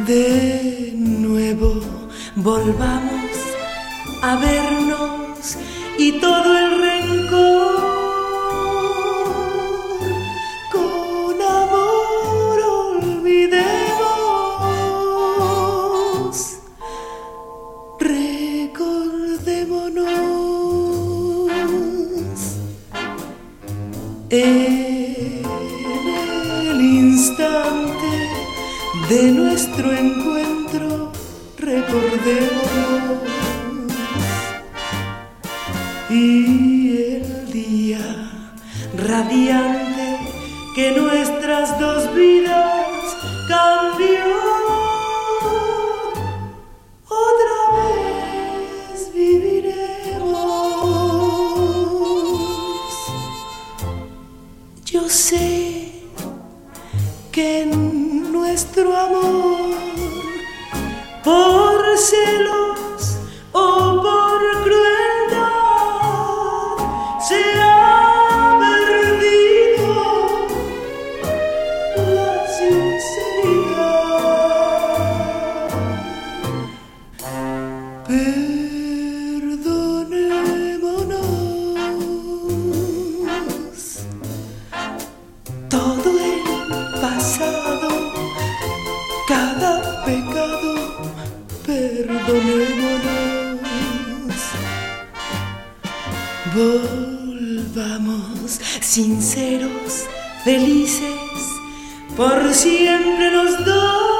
De nuevo volvamos a vernos y todo el rencor con amor olvidemos. Recordémonos en el instante de nuestro encuentro, recordemos, y el día radiante que nuestras dos vidas cambió. Otra vez viviremos. Yo sé que en nuestro amor, por celos o por crueldad, se ha perdido la sinceridad. Perdonémonos todo el pasado, cada pecado, perdonémonos. Volvamos sinceros, felices, por siempre los dos.